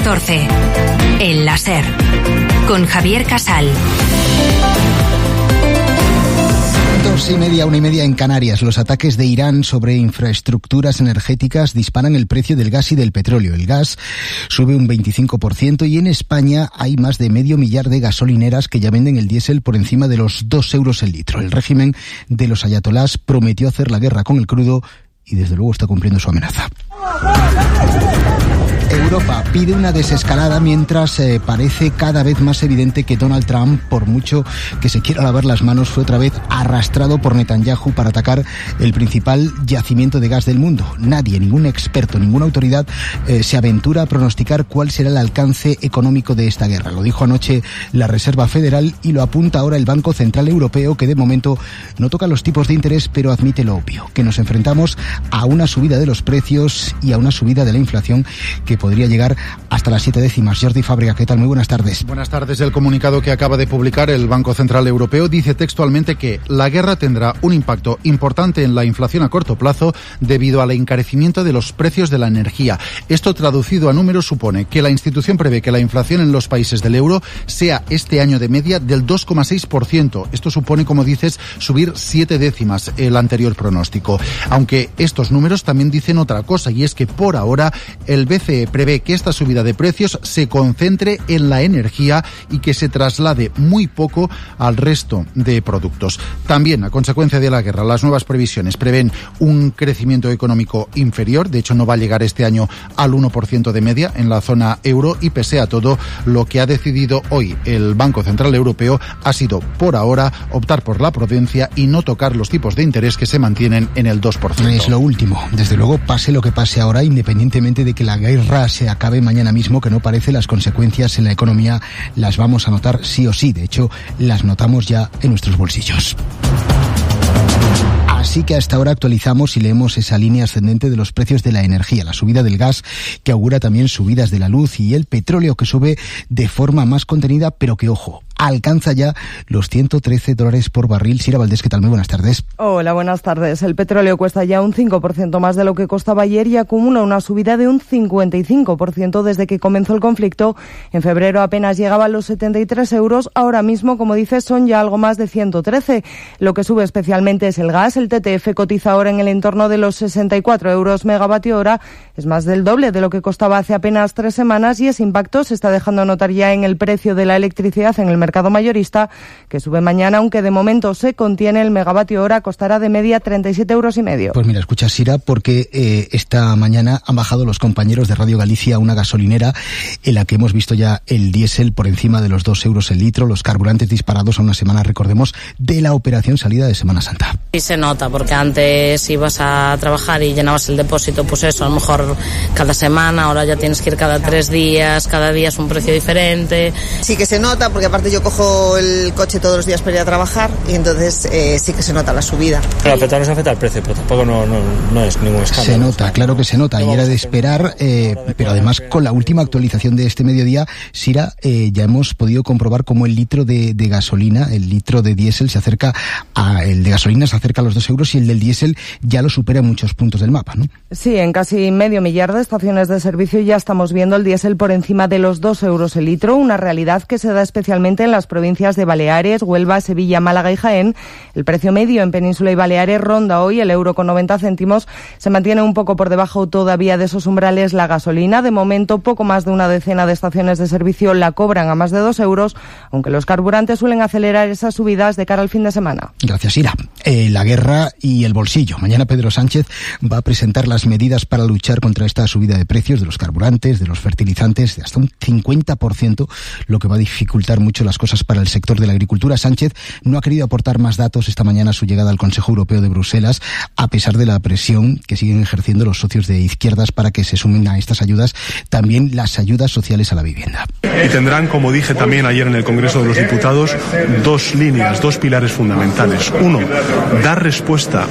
14. El láser. Con Javier Casal. 2:30, 1:30 en Canarias. Los ataques de Irán sobre infraestructuras energéticas disparan el precio del gas y del petróleo. El gas sube un 25% y en España hay más de 500.000 de gasolineras que ya venden el diésel por encima de los 2 euros el litro. El régimen de los ayatolás prometió hacer la guerra con el crudo y desde luego está cumpliendo su amenaza. Europa pide una desescalada mientras parece cada vez más evidente que Donald Trump, por mucho que se quiera lavar las manos, fue otra vez arrastrado por Netanyahu para atacar el principal yacimiento de gas del mundo. Nadie, ningún experto, ninguna autoridad se aventura a pronosticar cuál será el alcance económico de esta guerra. Lo dijo anoche la Reserva Federal y lo apunta ahora el Banco Central Europeo, que de momento no toca los tipos de interés, pero admite lo obvio, que nos enfrentamos a una subida de los precios y a una subida de la inflación que podría llegar hasta las 7 décimas. Jordi Fábrega, ¿qué tal? Muy buenas tardes. Buenas tardes. El comunicado que acaba de publicar el Banco Central Europeo dice textualmente que la guerra tendrá un impacto importante en la inflación a corto plazo debido al encarecimiento de los precios de la energía. Esto, traducido a números, supone que la institución prevé que la inflación en los países del euro sea este año de media del 2,6%. Esto supone, como dices, subir 7 décimas el anterior pronóstico. Aunque estos números también dicen otra cosa, y es que por ahora el BCE prevé que esta subida de precios se concentre en la energía y que se traslade muy poco al resto de productos. También, a consecuencia de la guerra, las nuevas previsiones prevén un crecimiento económico inferior. De hecho, no va a llegar este año al 1% de media en la zona euro, y pese a todo, lo que ha decidido hoy el Banco Central Europeo ha sido, por ahora, optar por la prudencia y no tocar los tipos de interés que se mantienen en el 2%. Es lo último. Desde luego, pase lo que pase ahora, independientemente de que la guerra se acabe mañana mismo, que no parece, las consecuencias en la economía las vamos a notar sí o sí. De hecho, las notamos ya en nuestros bolsillos. Así que hasta ahora actualizamos y leemos esa línea ascendente de los precios de la energía, la subida del gas, que augura también subidas de la luz, y el petróleo, que sube de forma más contenida, pero que, ojo, alcanza ya los $113 por barril. Sira Valdés, ¿qué tal? Muy buenas tardes. Hola, buenas tardes. El petróleo cuesta ya un 5% más de lo que costaba ayer y acumula una subida de un 55% desde que comenzó el conflicto. En febrero apenas llegaba a los 73 euros. Ahora mismo, como dices, son ya algo más de 113. Lo que sube especialmente es el gas. El TTF cotiza ahora en el entorno de los 64 euros megavatio hora. Es más del doble de lo que costaba hace apenas 3 semanas, y ese impacto se está dejando notar ya en el precio de la electricidad en el mercado mayorista, que sube mañana, aunque de momento se contiene. El megavatio hora costará de media 37,5 euros. Pues mira, escucha, Sira, porque esta mañana han bajado los compañeros de Radio Galicia a una gasolinera en la que hemos visto ya el diésel por encima de los 2 euros el litro, los carburantes disparados a una semana, recordemos, de la operación salida de Semana Santa. Y se nota, porque antes ibas a trabajar y llenabas el depósito, pues eso, a lo mejor cada semana, ahora ya tienes que ir cada 3 días, cada día es un precio diferente. Sí que se nota, porque aparte yo cojo el coche todos los días para ir a trabajar, y entonces sí que se nota la subida. Pero afecta, no se afecta al precio, pero tampoco no es ningún escándalo. Se nota, claro que se nota, y era de esperar, pero además con la última actualización de este mediodía, Sira, ya hemos podido comprobar cómo el litro de gasolina, el litro de diésel el de gasolina se acerca a los 2 euros, y el del diésel ya lo supera en muchos puntos del mapa, ¿no? Sí, en casi 500.000 de estaciones de servicio ya estamos viendo el diésel por encima de los 2 euros el litro, una realidad que se da especialmente en las provincias de Baleares, Huelva, Sevilla, Málaga y Jaén. El precio medio en Península y Baleares ronda hoy el euro con 90 céntimos. Se mantiene un poco por debajo todavía de esos umbrales la gasolina. De momento, poco más de una decena de estaciones de servicio la cobran a más de 2 euros, aunque los carburantes suelen acelerar esas subidas de cara al fin de semana. Gracias, Ira. La guerra y el bolsillo. Mañana Pedro Sánchez va a presentar las medidas para luchar contra esta subida de precios de los carburantes, de los fertilizantes, de hasta un 50%, lo que va a dificultar mucho las cosas para el sector de la agricultura. Sánchez no ha querido aportar más datos esta mañana a su llegada al Consejo Europeo de Bruselas, a pesar de la presión que siguen ejerciendo los socios de izquierdas para que se sumen a estas ayudas también las ayudas sociales a la vivienda. Y tendrán, como dije también ayer en el Congreso de los Diputados, 2 líneas, 2 pilares fundamentales. Uno, dar respuesta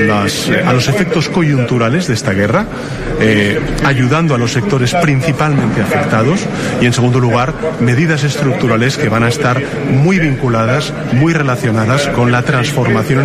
a los efectos coyunturales de esta guerra, ayudando a los sectores principalmente afectados, y en segundo lugar, medidas estructurales que van a estar muy vinculadas, muy relacionadas con la transformación